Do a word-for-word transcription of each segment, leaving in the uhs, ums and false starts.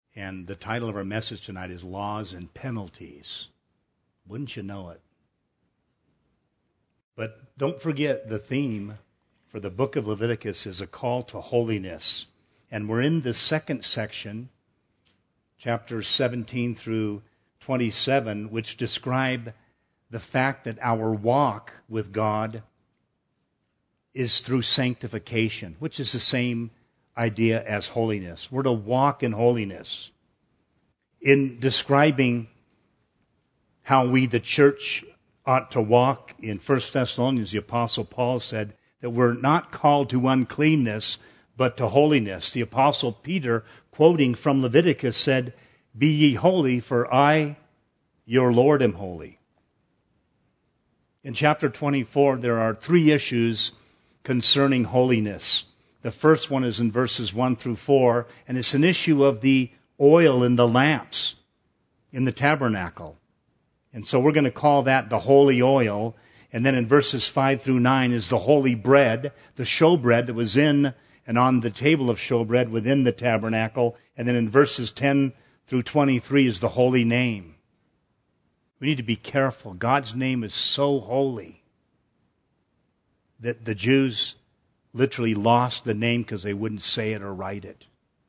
And the title of our message tonight is Laws and Penalties. Wouldn't you know it? But don't forget, the theme for the book of Leviticus is a call to holiness. And we're in the second section, chapters seventeen through twenty-seven, which describe the fact that our walk with God is through sanctification, which is the same idea as holiness. We're to walk in holiness. In describing how we, the church, ought to walk, in First Thessalonians, the Apostle Paul said that we're not called to uncleanness, but to holiness. The Apostle Peter, quoting from Leviticus, said, "Be ye holy, for I, your Lord, am holy." In chapter twenty-four, there are three issues concerning holiness. The first one is in verses one through four, and it's an issue of the oil in the lamps in the tabernacle. And so we're going to call that the holy oil. And then in verses five through nine is the holy bread, the showbread that was in and on the table of showbread within the tabernacle. And then in verses ten through twenty-three is the holy name. We need to be careful. God's name is so holy that the Jews literally lost the name because they wouldn't say it or write it.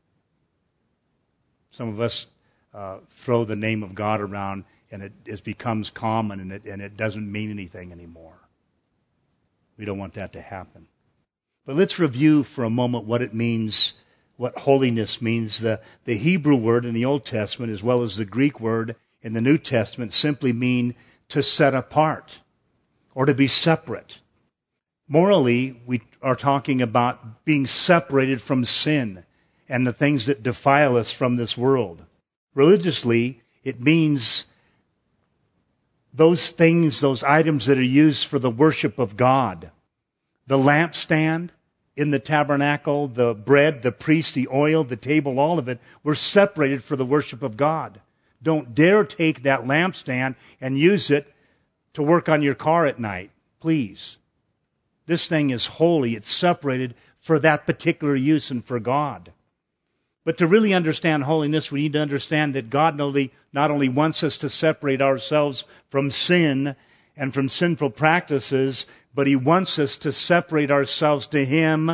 Some of us uh, throw the name of God around and it, it becomes common and it, and it doesn't mean anything anymore. We don't want that to happen. But let's review for a moment what it means, what holiness means. The, the Hebrew word in the Old Testament as well as the Greek word in the New Testament simply mean to set apart or to be separate. Morally, we are talking about being separated from sin and the things that defile us from this world. Religiously, it means those things, those items that are used for the worship of God. The lampstand in the tabernacle, the bread, the priest, the oil, the table, all of it, were separated for the worship of God. Don't dare take that lampstand and use it to work on your car at night, please. This thing is holy. It's separated for that particular use and for God. But to really understand holiness, we need to understand that God not only, not only wants us to separate ourselves from sin and from sinful practices, but He wants us to separate ourselves to Him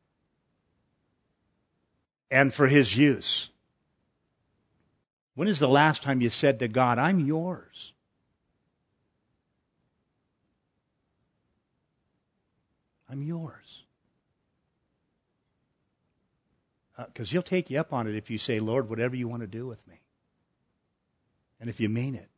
and for His use. When is the last time you said to God, "I'm yours"? I'm yours. Because uh, He'll take you up on it if you say, "Lord, whatever you want to do with me." And if you mean it.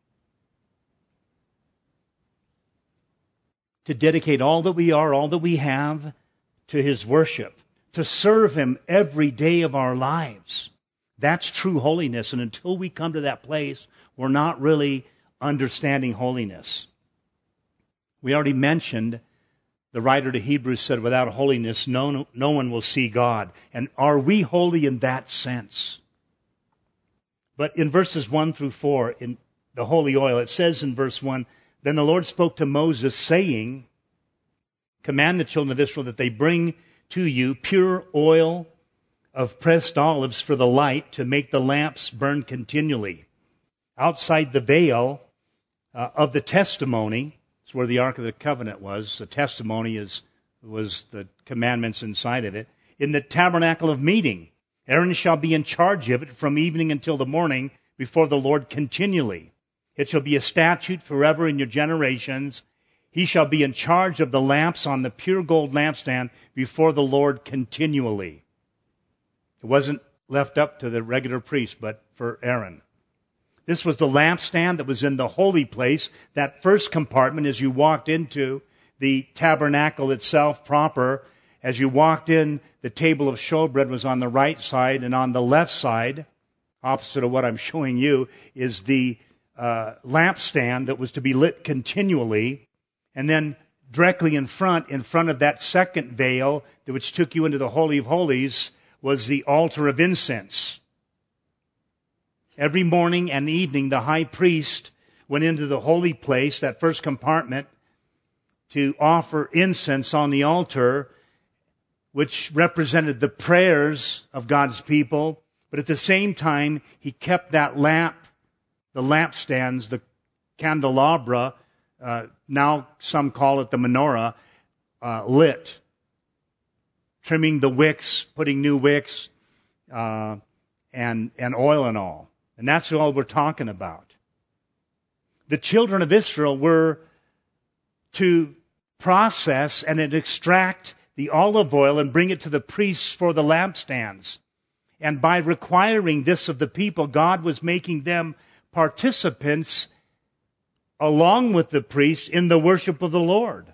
To dedicate all that we are, all that we have to His worship. To serve Him every day of our lives. That's true holiness. And until we come to that place, we're not really understanding holiness. We already mentioned, the writer to Hebrews said, without holiness, no, no one will see God. And are we holy in that sense? But in verses one through four, in the holy oil, it says in verse one, "Then the Lord spoke to Moses, saying, Command the children of Israel that they bring to you pure oil of pressed olives for the light, to make the lamps burn continually. Outside the veil uh, of the testimony," it's where the Ark of the Covenant was. The testimony is was the commandments inside of it. "In the tabernacle of meeting, Aaron shall be in charge of it from evening until the morning before the Lord continually. It shall be a statute forever in your generations. He shall be in charge of the lamps on the pure gold lampstand before the Lord continually." It wasn't left up to the regular priest, but for Aaron. This was the lampstand that was in the holy place, that first compartment as you walked into the tabernacle itself proper. As you walked in, the table of showbread was on the right side, and on the left side, opposite of what I'm showing you, is the uh, lampstand that was to be lit continually. And then directly in front, in front of that second veil, which took you into the Holy of Holies, was the altar of incense. Every morning and evening, the high priest went into the holy place, that first compartment, to offer incense on the altar, which represented the prayers of God's people But at the same time, he kept that lamp, the lampstands, the candelabra, uh, now some call it the menorah, uh, lit. Trimming the wicks, putting new wicks, uh, and, and oil and all. And that's all we're talking about. The children of Israel were to process and extract the olive oil and bring it to the priests for the lampstands. And by requiring this of the people, God was making them participants along with the priests in the worship of the Lord.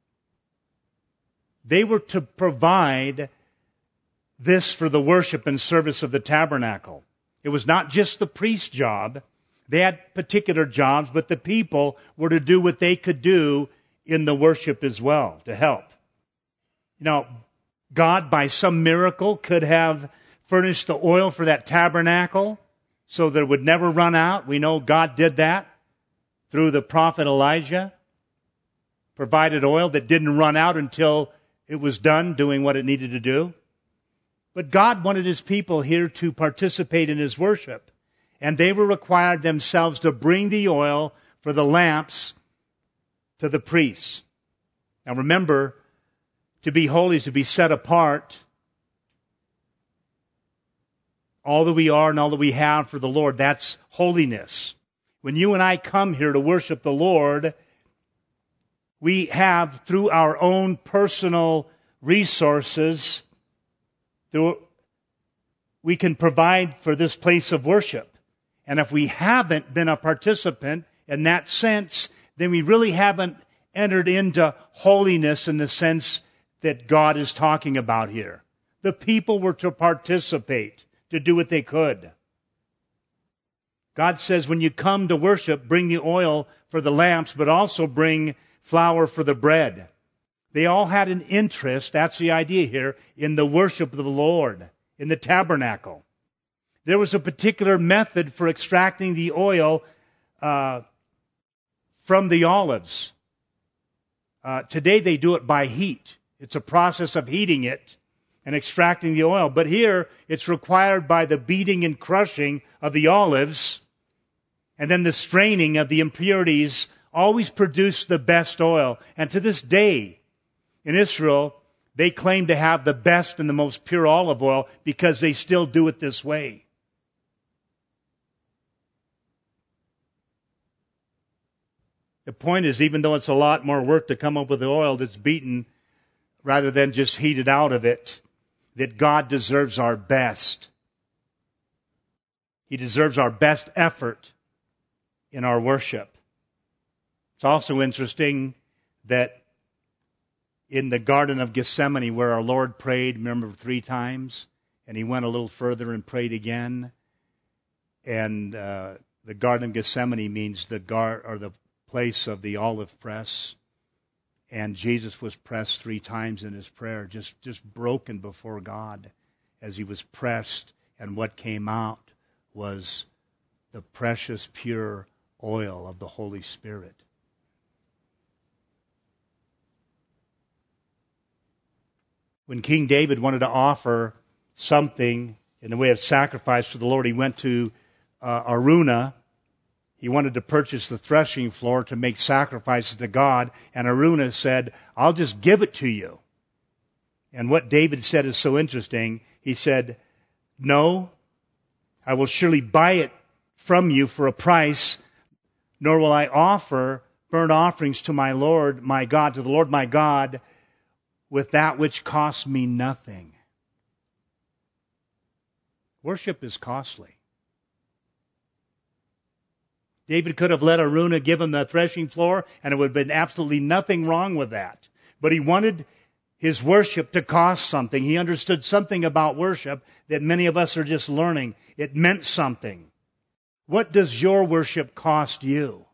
They were to provide this for the worship and service of the tabernacle. It was not just the priest's job. They had particular jobs, but the people were to do what they could do in the worship as well, to help. You know, God, by some miracle, could have furnished the oil for that tabernacle so that it would never run out. We know God did that through the prophet Elijah. Provided oil that didn't run out until it was done doing what it needed to do. But God wanted His people here to participate in His worship. And they were required themselves to bring the oil for the lamps to the priests. Now remember, to be holy is to be set apart. All that we are and all that we have for the Lord, that's holiness. When you and I come here to worship the Lord, we have, through our own personal resources, through, we can provide for this place of worship. And if we haven't been a participant in that sense, then we really haven't entered into holiness in the sense that God is talking about here. The people were to participate, to do what they could. God says when you come to worship, bring the oil for the lamps, but also bring flour for the bread. They all had an interest, that's the idea here, in the worship of the Lord, in the tabernacle. There was a particular method for extracting the oil uh, from the olives. Uh, today they do it by heat. It's a process of heating it and extracting the oil. But here it's required by the beating and crushing of the olives, and then the straining of the impurities always produce the best oil. And to this day, in Israel, they claim to have the best and the most pure olive oil because they still do it this way. The point is, even though it's a lot more work to come up with the oil that's beaten rather than just heated out of it, that God deserves our best. He deserves our best effort in our worship. It's also interesting that in the Garden of Gethsemane, where our Lord prayed, remember, three times, and He went a little further and prayed again. And uh, the Garden of Gethsemane means the gar or the place of the olive press. And Jesus was pressed three times in His prayer, just, just broken before God as He was pressed. And what came out was the precious, pure oil of the Holy Spirit. When King David wanted to offer something in the way of sacrifice to the Lord, he went to uh, Araunah. He wanted to purchase the threshing floor to make sacrifices to God, and Araunah said, "I'll just give it to you." And what David said is so interesting. He said, "No, I will surely buy it from you for a price, nor will I offer burnt offerings to my Lord, my God, to the Lord my God, with that which costs me nothing." Worship is costly. David could have let Araunah give him the threshing floor, and it would have been absolutely nothing wrong with that. But he wanted his worship to cost something. He understood something about worship that many of us are just learning. It meant something. What does your worship cost you?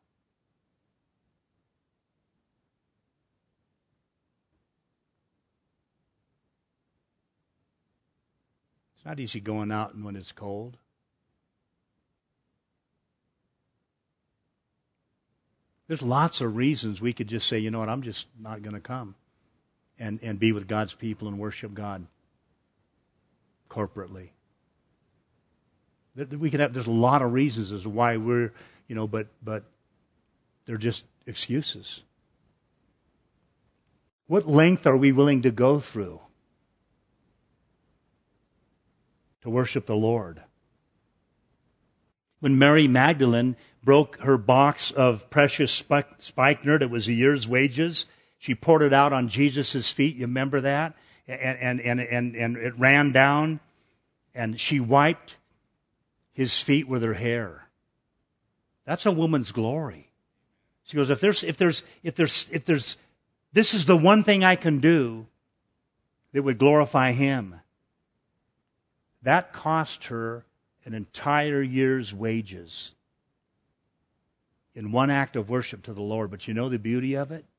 It's not easy going out when it's cold. There's lots of reasons we could just say, you know what, I'm just not going to come and, and be with God's people and worship God corporately. We can have, there's a lot of reasons as to why we're, you know, but but they're just excuses. What length are we willing to go through to worship the Lord? When Mary Magdalene broke her box of precious spikenard, it was a year's wages. She poured it out on Jesus' feet. You remember that? And, and, and, and, and it ran down, and she wiped his feet with her hair. That's a woman's glory. She goes, if there's, if there's, if there's, if there's, this is the one thing I can do that would glorify him. That cost her an entire year's wages in one act of worship to the Lord. But you know the beauty of it?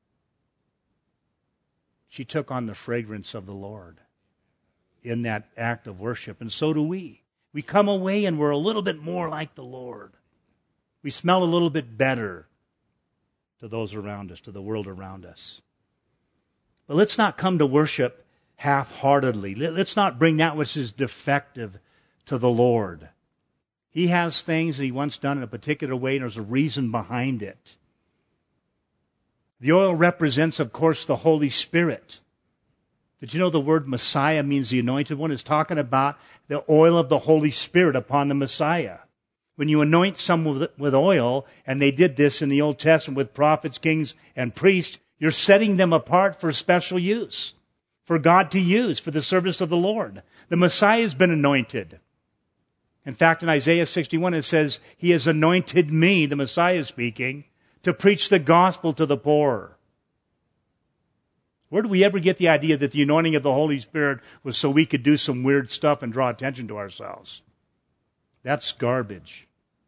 She took on the fragrance of the Lord in that act of worship, and so do we. We come away and we're a little bit more like the Lord. We smell a little bit better to those around us, to the world around us. But let's not come to worship half-heartedly. Let's not bring that which is defective to the Lord. He has things that he wants done in a particular way, and there's a reason behind it. The oil represents, of course, the Holy Spirit. Did you know the word Messiah means the anointed one? It's talking about the oil of the Holy Spirit upon the Messiah. When you anoint someone with oil, and they did this in the Old Testament with prophets, kings, and priests, you're setting them apart for special use, for God to use, for the service of the Lord. The Messiah has been anointed. In fact, in Isaiah sixty-one, it says, He has anointed me, the Messiah speaking, to preach the gospel to the poor. Where do we ever get the idea that the anointing of the Holy Spirit was so we could do some weird stuff and draw attention to ourselves? That's garbage.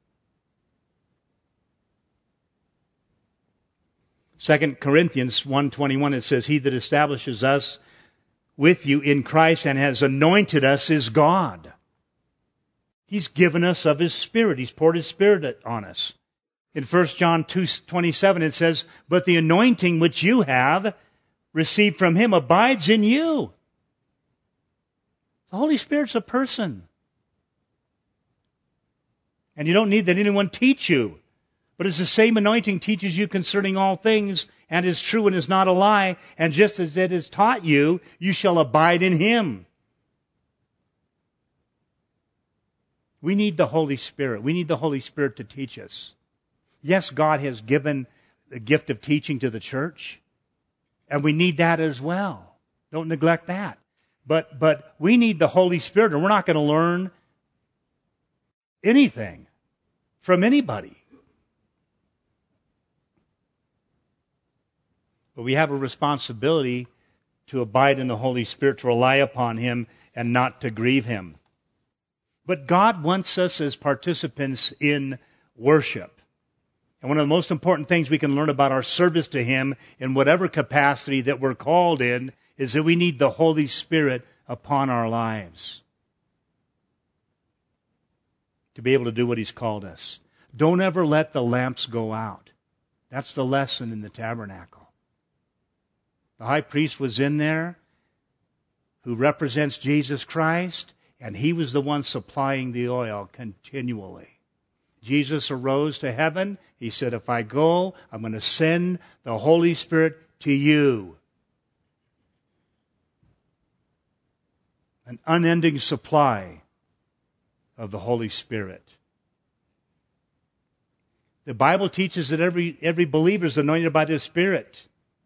Second Corinthians one twenty-one, it says, He that establishes us with you in Christ and has anointed us is God. He's given us of His Spirit. He's poured His Spirit on us. In First John two twenty-seven, it says, But the anointing which you have received from Him abides in you. The Holy Spirit's a person. And you don't need that anyone teach you. But it's the same anointing teaches you concerning all things, and is true and is not a lie. And just as it has taught you, you shall abide in Him. We need the Holy Spirit. We need the Holy Spirit to teach us. Yes, God has given the gift of teaching to the church, and we need that as well. Don't neglect that. But but we need the Holy Spirit, and we're not going to learn anything from anybody. But we have a responsibility to abide in the Holy Spirit, to rely upon Him, and not to grieve Him. But God wants us as participants in worship. And one of the most important things we can learn about our service to Him in whatever capacity that we're called in is that we need the Holy Spirit upon our lives to be able to do what He's called us. Don't ever let the lamps go out. That's the lesson in the tabernacle. The high priest was in there who represents Jesus Christ, and he was the one supplying the oil continually. Jesus arose to heaven. He said, if I go, I'm going to send the Holy Spirit to you. An unending supply of the Holy Spirit. The Bible teaches that every, every believer is anointed by the Spirit.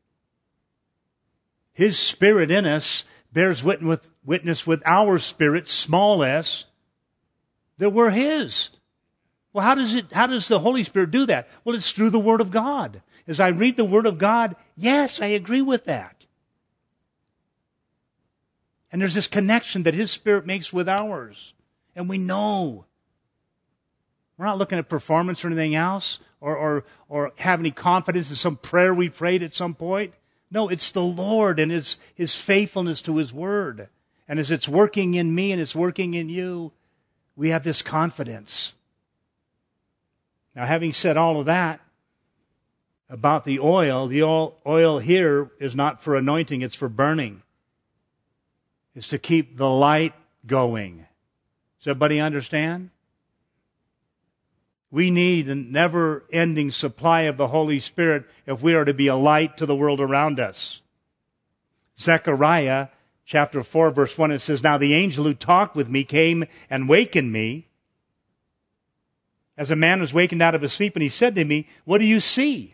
His Spirit in us bears witness with, witness with our spirit, small s, that we're His. Well, how does it? How does the Holy Spirit do that? Well, it's through the Word of God. As I read the Word of God, yes, I agree with that. And there's this connection that His Spirit makes with ours. And we know. We're not looking at performance or anything else, or, or, or have any confidence in some prayer we prayed at some point. No, it's the Lord and His, His faithfulness to His Word. And as it's working in me and it's working in you, we have this confidence. Now, having said all of that about the oil, the oil, oil here is not for anointing, it's for burning. It's to keep the light going. Does everybody understand? We need a never-ending supply of the Holy Spirit if we are to be a light to the world around us. Zechariah chapter four, verse one, it says, "Now the angel who talked with me came and wakened me, as a man was wakened out of his sleep, and he said to me, 'What do you see?'"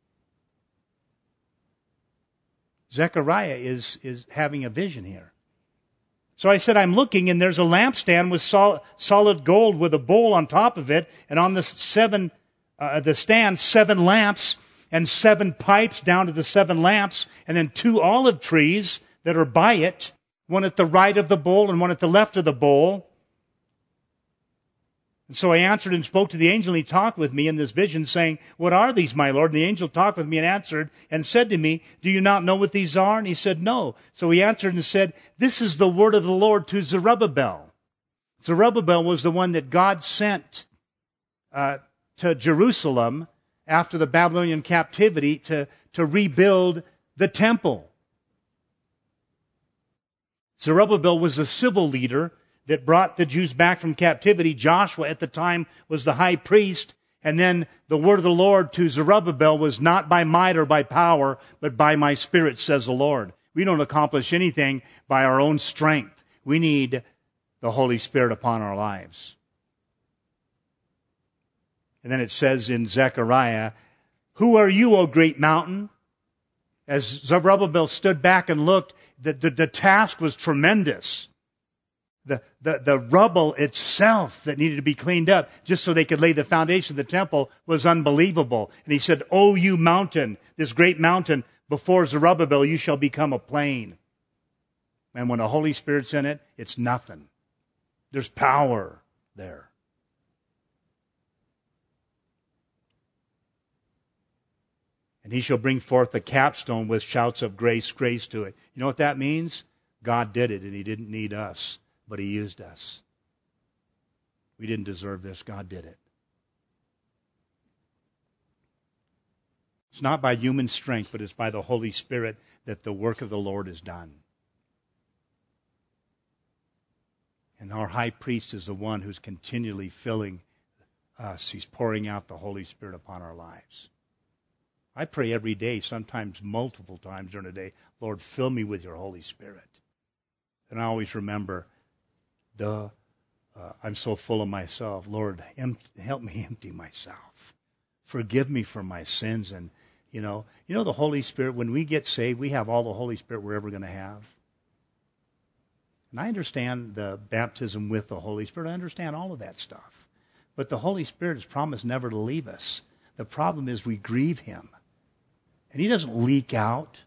Zechariah is, is having a vision here. So I said, "I'm looking, and there's a lampstand with sol- solid gold with a bowl on top of it, and on the seven, uh, the stand, seven lamps and seven pipes down to the seven lamps, and then two olive trees that are by it, one at the right of the bowl and one at the left of the bowl." And so I answered and spoke to the angel, and he talked with me in this vision, saying, "What are these, my Lord?" And the angel talked with me and answered and said to me, "Do you not know what these are?" And he said, "No." So he answered and said, "This is the word of the Lord to Zerubbabel." Zerubbabel was the one that God sent uh, to Jerusalem after the Babylonian captivity to, to rebuild the temple. Zerubbabel was a civil leader that brought the Jews back from captivity. Joshua at the time was the high priest. And then the word of the Lord to Zerubbabel was, "Not by might or by power, but by my Spirit, says the Lord." We don't accomplish anything by our own strength. We need the Holy Spirit upon our lives. And then it says in Zechariah, "Who are you, O great mountain?" As Zerubbabel stood back and looked, the, the, the task was tremendous. The, the, the rubble itself that needed to be cleaned up just so they could lay the foundation of the temple was unbelievable. And he said, "O you mountain, this great mountain, before Zerubbabel you shall become a plain." And when the Holy Spirit's in it, it's nothing. There's power there. "And he shall bring forth the capstone with shouts of grace, grace to it." You know what that means? God did it, and he didn't need us, but he used us. We didn't deserve this. God did it. It's not by human strength, but it's by the Holy Spirit that the work of the Lord is done. And our high priest is the one who's continually filling us. He's pouring out the Holy Spirit upon our lives. I pray every day, sometimes multiple times during the day, "Lord, fill me with your Holy Spirit." And I always remember, duh, uh, I'm so full of myself. Lord, em- help me empty myself. Forgive me for my sins. And, you know, you know the Holy Spirit, when we get saved, we have all the Holy Spirit we're ever going to have. And I understand the baptism with the Holy Spirit. I understand all of that stuff. But the Holy Spirit has promised never to leave us. The problem is we grieve him. And he doesn't leak out.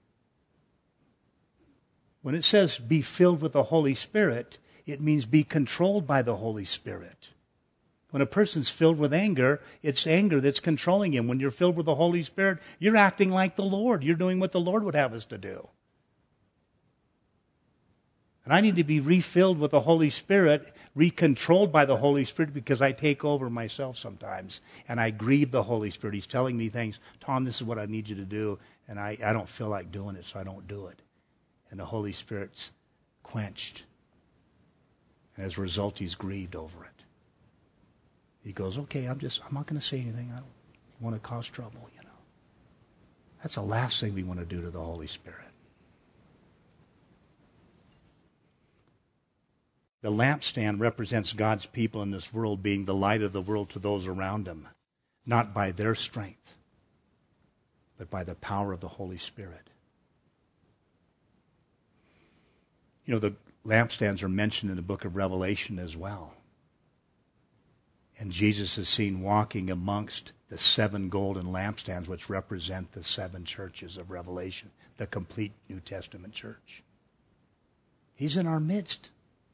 When it says be filled with the Holy Spirit, it means be controlled by the Holy Spirit. When a person's filled with anger, it's anger that's controlling him. When you're filled with the Holy Spirit, you're acting like the Lord. You're doing what the Lord would have us to do. And I need to be refilled with the Holy Spirit, recontrolled by the Holy Spirit, because I take over myself sometimes. And I grieve the Holy Spirit. He's telling me things. "Tom, this is what I need you to do." And I, I don't feel like doing it, so I don't do it. And the Holy Spirit's quenched. And as a result, he's grieved over it. He goes, "Okay, I'm just, I'm not going to say anything. I don't want to cause trouble, you know." That's the last thing we want to do to the Holy Spirit. The lampstand represents God's people in this world being the light of the world to those around them, not by their strength, but by the power of the Holy Spirit. You know, the lampstands are mentioned in the book of Revelation as well. And Jesus is seen walking amongst the seven golden lampstands, which represent the seven churches of Revelation, the complete New Testament church. He's in our midst.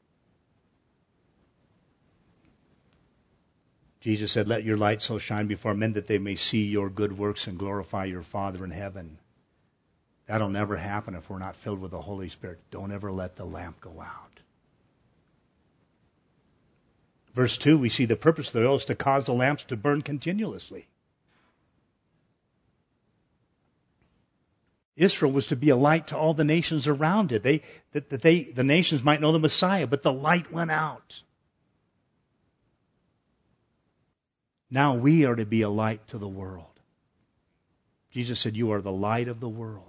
Jesus said, "Let your light so shine before men that they may see your good works and glorify your Father in heaven." That'll never happen if we're not filled with the Holy Spirit. Don't ever let the lamp go out. Verse two, we see the purpose of the oil is to cause the lamps to burn continuously. Israel was to be a light to all the nations around it. They, that, that they, the nations might know the Messiah, but the light went out. Now we are to be a light to the world. Jesus said, you are the light of the world.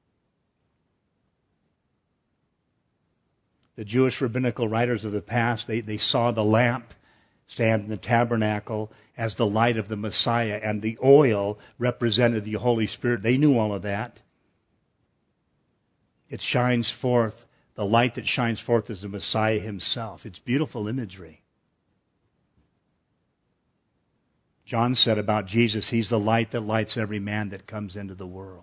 The Jewish rabbinical writers of the past, they, they saw the lamp stand in the tabernacle as the light of the Messiah, and the oil represented the Holy Spirit. They knew all of that. It shines forth, the light that shines forth is the Messiah himself. It's beautiful imagery. John said about Jesus, he's the light that lights every man that comes into the world.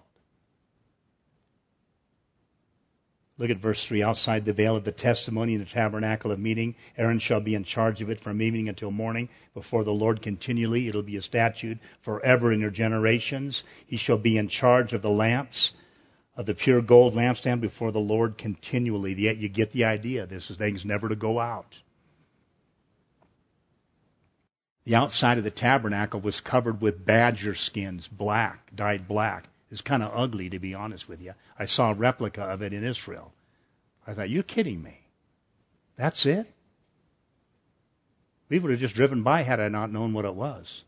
Look at verse three. Outside the veil of the testimony in the tabernacle of meeting, Aaron shall be in charge of it from evening until morning before the Lord continually. It'll be a statute forever in your generations. He shall be in charge of the lamps of the pure gold lampstand before the Lord continually. Yet you get the idea. This is things never to go out. The outside of the tabernacle was covered with badger skins, black, dyed black. It's kind of ugly, to be honest with you. I saw a replica of it in Israel. I thought, you're kidding me. That's it? We would have just driven by had I not known what it was.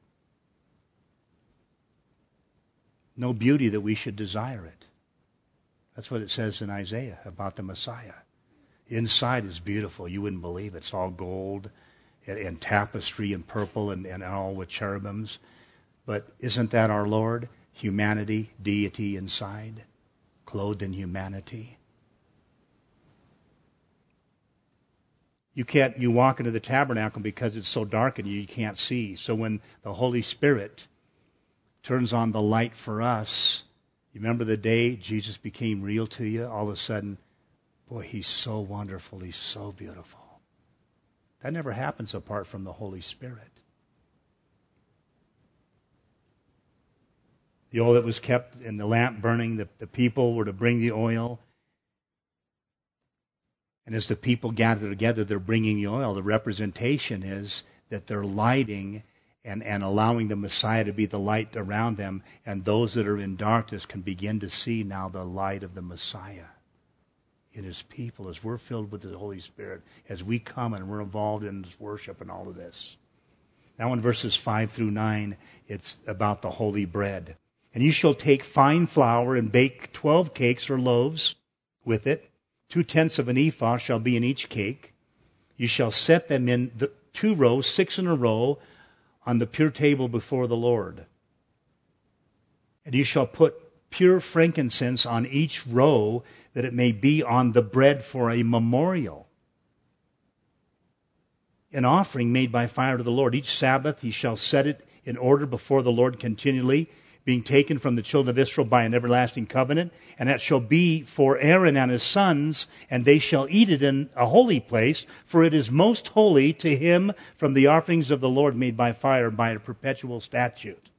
No beauty that we should desire it. That's what it says in Isaiah about the Messiah. Inside is beautiful. You wouldn't believe it. It's all gold and, and tapestry and purple and, and all with cherubims. But isn't that our Lord? Humanity, deity inside, clothed in humanity. You can't, you walk into the tabernacle because it's so dark and you can't see. So when the Holy Spirit turns on the light for us, you remember the day Jesus became real to you? All of a sudden, boy, he's so wonderful, he's so beautiful. That never happens apart from the Holy Spirit. The oil that was kept in the lamp burning, the, the people were to bring the oil. And as the people gather together, they're bringing the oil. The representation is that they're lighting and, and allowing the Messiah to be the light around them. And those that are in darkness can begin to see now the light of the Messiah in his people as we're filled with the Holy Spirit, as we come and we're involved in this worship and all of this. Now in verses five through nine, it's about the holy bread. And you shall take fine flour and bake twelve cakes or loaves with it. Two-tenths of an ephah shall be in each cake. You shall set them in the two rows, six in a row, on the pure table before the Lord. And you shall put pure frankincense on each row, that it may be on the bread for a memorial, an offering made by fire to the Lord. Each Sabbath he shall set it in order before the Lord continually, being taken from the children of Israel by an everlasting covenant. And that shall be for Aaron and his sons, and they shall eat it in a holy place, for it is most holy to him from the offerings of the Lord made by fire, by a perpetual statute.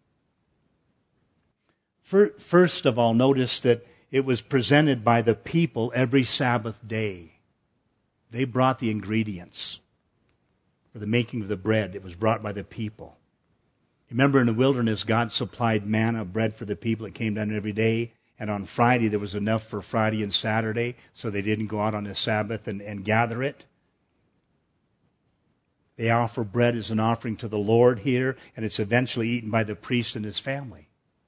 First of all, notice that it was presented by the people every Sabbath day. They brought the ingredients for the making of the bread. It was brought by the people. Remember in the wilderness, God supplied manna, bread for the people. It came down every day. And on Friday, there was enough for Friday and Saturday, so they didn't go out on the Sabbath and, and gather it. They offer bread as an offering to the Lord here, and it's eventually eaten by the priest and his family.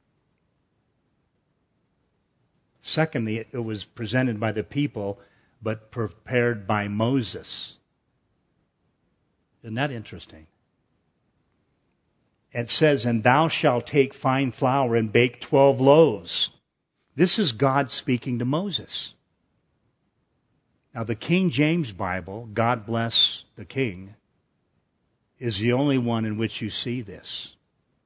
Secondly, it was presented by the people, but prepared by Moses. Isn't that interesting? It says, and thou shalt take fine flour and bake twelve loaves. This is God speaking to Moses. Now the King James Bible, God bless the King, is the only one in which you see this.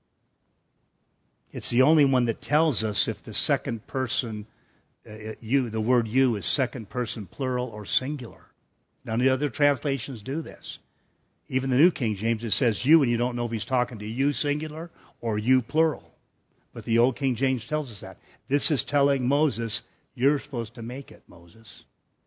It's the only one that tells us if the second person, uh, you, the word you is second person plural or singular. None of the other translations do this. Even the New King James, it says you, and you don't know if he's talking to you singular or you plural. But the Old King James tells us that. This is telling Moses, you're supposed to make it, Moses.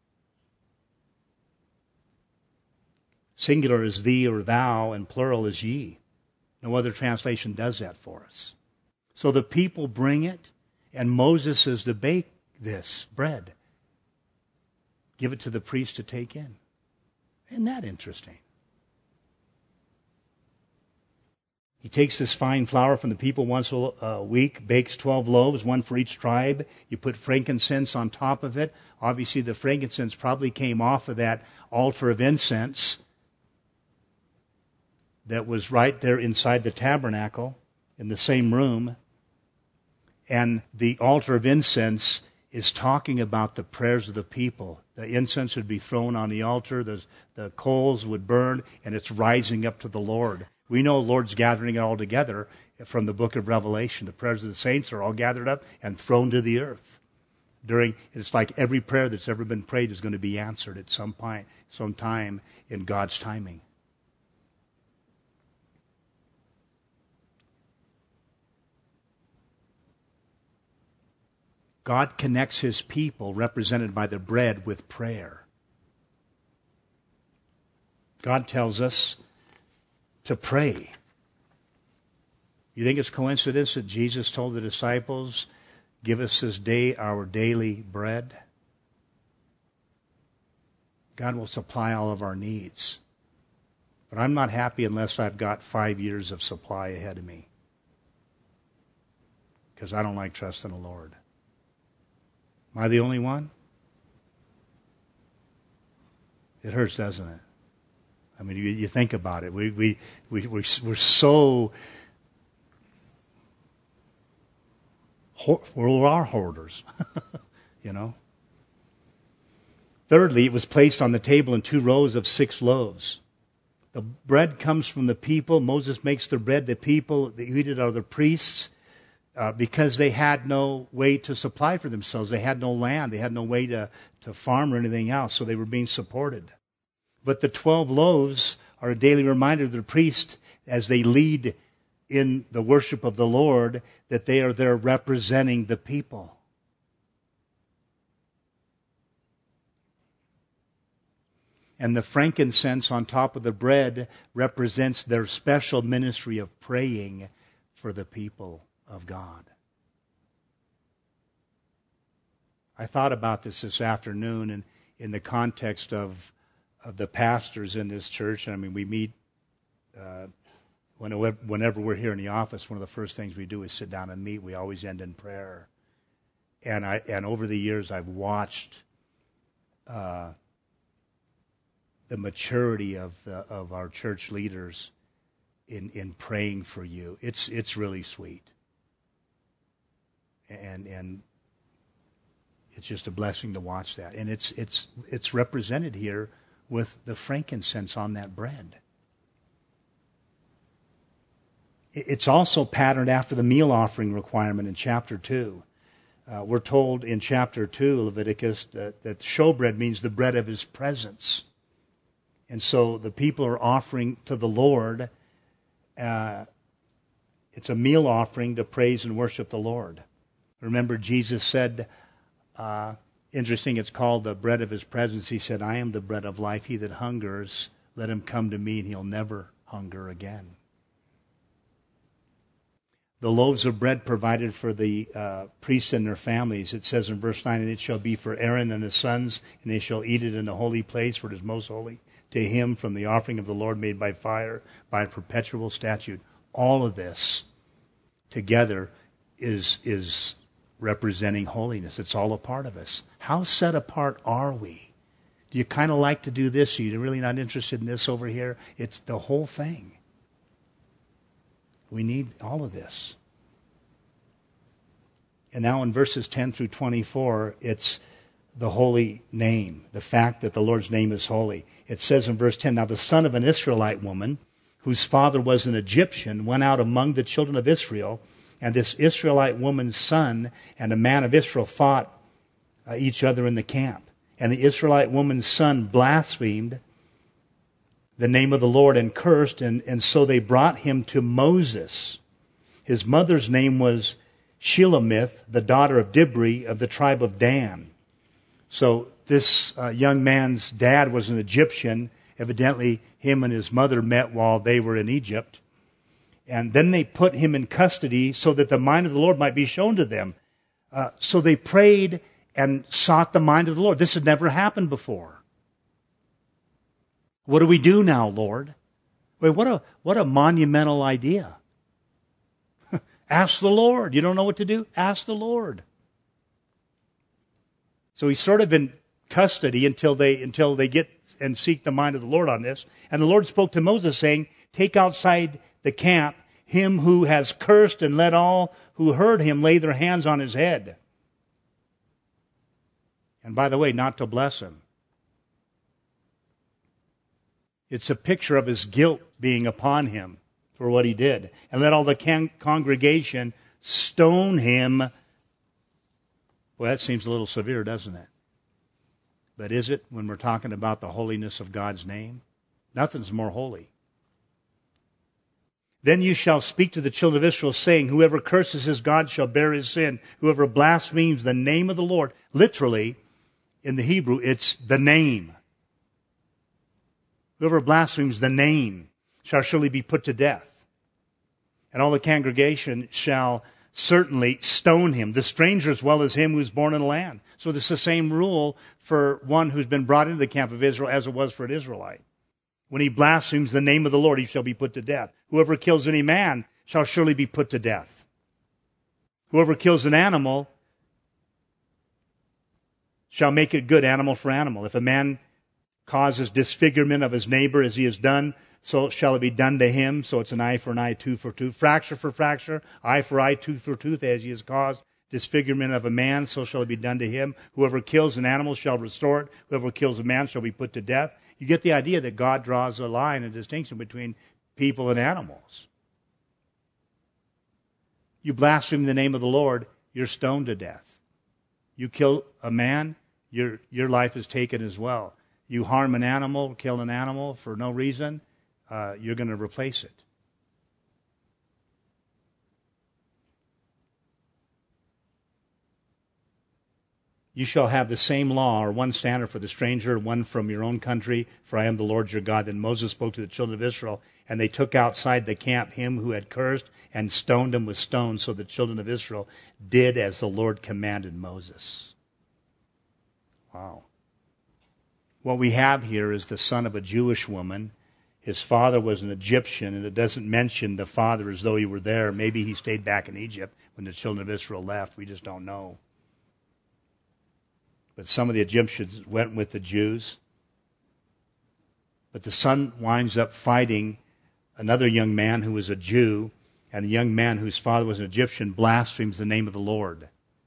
Singular is thee or thou, and plural is ye. No other translation does that for us. So the people bring it, and Moses is to bake this bread. Give it to the priest to take in. Isn't that interesting? He takes this fine flour from the people once a week, bakes twelve loaves, one for each tribe. You put frankincense on top of it. Obviously, the frankincense probably came off of that altar of incense that was right there inside the tabernacle in the same room. And the altar of incense is talking about the prayers of the people. The incense would be thrown on the altar, the, the coals would burn, and it's rising up to the Lord. We know the Lord's gathering it all together from the book of Revelation. The prayers of the saints are all gathered up and thrown to the earth. During, it's like every prayer that's ever been prayed is going to be answered at some point, some time in God's timing. God connects his people, represented by the bread, with prayer. God tells us to pray. You think it's coincidence that Jesus told the disciples, give us this day our daily bread? God will supply all of our needs. But I'm not happy unless I've got five years of supply ahead of me. Because I don't like trusting the Lord. Am I the only one? It hurts, doesn't it? I mean, you, you think about it. We, we, we, we're, we're so... We are hoarders, you know. Thirdly, it was placed on the table in two rows of six loaves. The bread comes from the people. Moses makes the bread. The people that eat it are the priests uh, because they had no way to supply for themselves. They had no land. They had no way to, to farm or anything else, so they were being supported. But the twelve loaves are a daily reminder to the priest as they lead in the worship of the Lord that they are there representing the people. And the frankincense on top of the bread represents their special ministry of praying for the people of God. I thought about this this afternoon and in the context of, of the pastors in this church. I mean, we meet uh, whenever, whenever we're here in the office. One of the first things we do is sit down and meet. We always end in prayer. And I and over the years, I've watched uh, the maturity of the, of our church leaders in in praying for you. It's it's really sweet, and and it's just a blessing to watch that. And it's it's it's represented here with the frankincense on that bread. It's also patterned after the meal offering requirement in chapter two. Uh, we're told in chapter two, Leviticus, that, that showbread means the bread of his presence. And so the people are offering to the Lord. Uh, it's a meal offering to praise and worship the Lord. Remember, Jesus said, uh, interesting, it's called the bread of his presence. He said, I am the bread of life. He that hungers, let him come to me, and he'll never hunger again. The loaves of bread provided for the uh, priests and their families. It says in verse nine, and it shall be for Aaron and his sons, and they shall eat it in the holy place, for it is most holy to him, from the offering of the Lord made by fire, by a perpetual statute. All of this together is, is representing holiness. It's all a part of us. How set apart are we? Do you kind of like to do this? Are you really not interested in this over here? It's the whole thing. We need all of this. And now in verses ten through twenty-four, it's the holy name, the fact that the Lord's name is holy. It says in verse ten, now the son of an Israelite woman, whose father was an Egyptian, went out among the children of Israel, and this Israelite woman's son and a man of Israel fought uh, each other in the camp. And the Israelite woman's son blasphemed the name of the Lord and cursed, and, and so they brought him to Moses. His mother's name was Shelemith, the daughter of Dibri of the tribe of Dan. So this uh, young man's dad was an Egyptian. Evidently, him and his mother met while they were in Egypt. And then they put him in custody so that the mind of the Lord might be shown to them. Uh, so they prayed and sought the mind of the Lord. This had never happened before. What do we do now, Lord? Wait, what a what a monumental idea. Ask the Lord. You don't know what to do? Ask the Lord. So he's sort of in custody until they until they get and seek the mind of the Lord on this. And the Lord spoke to Moses, saying, take outside the camp him who has cursed, and let all who heard him lay their hands on his head. And by the way, not to bless him. It's a picture of his guilt being upon him for what he did. And let all the can- congregation stone him. Well, that seems a little severe, doesn't it? But is it when we're talking about the holiness of God's name? Nothing's more holy. Then you shall speak to the children of Israel, saying, whoever curses his God shall bear his sin. Whoever blasphemes the name of the Lord. Literally, in the Hebrew, it's the name. Whoever blasphemes the name shall surely be put to death. And all the congregation shall certainly stone him, the stranger as well as him who is born in the land. So this is the same rule for one who's been brought into the camp of Israel as it was for an Israelite. When he blasphemes the name of the Lord, he shall be put to death. Whoever kills any man shall surely be put to death. Whoever kills an animal shall make it good, animal for animal. If a man causes disfigurement of his neighbor as he has done, so shall it be done to him. So it's an eye for an eye, tooth for tooth, fracture for fracture, eye for eye, tooth for tooth, as he has caused disfigurement of a man, so shall it be done to him. Whoever kills an animal shall restore it. Whoever kills a man shall be put to death. You get the idea that God draws a line, a distinction between people and animals. You blaspheme the name of the Lord, you're stoned to death. You kill a man, your, your life is taken as well. You harm an animal, kill an animal for no reason, uh, you're going to replace it. You shall have the same law, or one standard for the stranger, one from your own country, for I am the Lord your God. Then Moses spoke to the children of Israel, and they took outside the camp him who had cursed, and stoned him with stones. So the children of Israel did as the Lord commanded Moses. Wow. What we have here is the son of a Jewish woman. His father was an Egyptian, and it doesn't mention the father as though he were there. Maybe he stayed back in Egypt when the children of Israel left. We just don't know. But some of the Egyptians went with the Jews. But the son winds up fighting another young man who was a Jew, and the young man whose father was an Egyptian blasphemes the name of the Lord.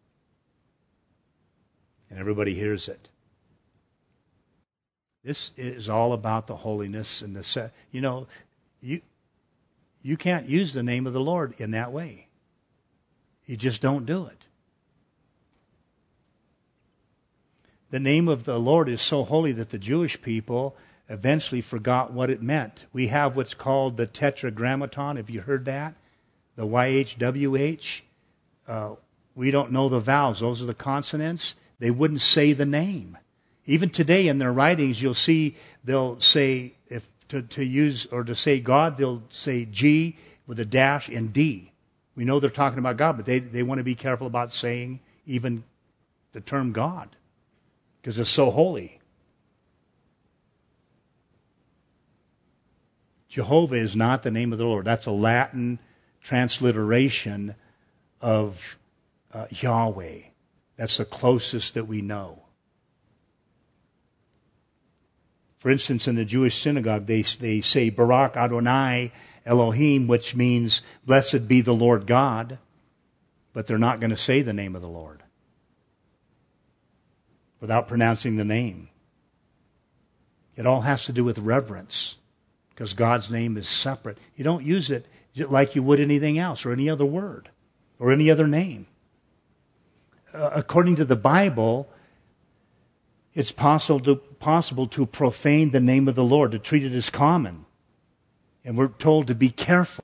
And everybody hears it. This is all about the holiness and the, you know, you, you can't use the name of the Lord in that way. You just don't do it. The name of the Lord is so holy that the Jewish people eventually forgot what it meant. We have what's called the Tetragrammaton. Have you heard that? The Y H W H. Uh, we don't know the vowels. Those are the consonants. They wouldn't say the name. Even today in their writings, you'll see they'll say, if to, to use or to say God, they'll say G with a dash and D. We know they're talking about God, but they, they want to be careful about saying even the term God, because it's so holy. Jehovah is not the name of the Lord. That's a Latin transliteration of uh, Yahweh. That's the closest that we know. For instance, in the Jewish synagogue, they, they say Barak Adonai Elohim, which means blessed be the Lord God, but they're not going to say the name of the Lord without pronouncing the name. It all has to do with reverence, because God's name is separate. You don't use it like you would anything else or any other word or any other name. Uh, according to the Bible, it's possible to, possible to profane the name of the Lord, to treat it as common. And we're told to be careful.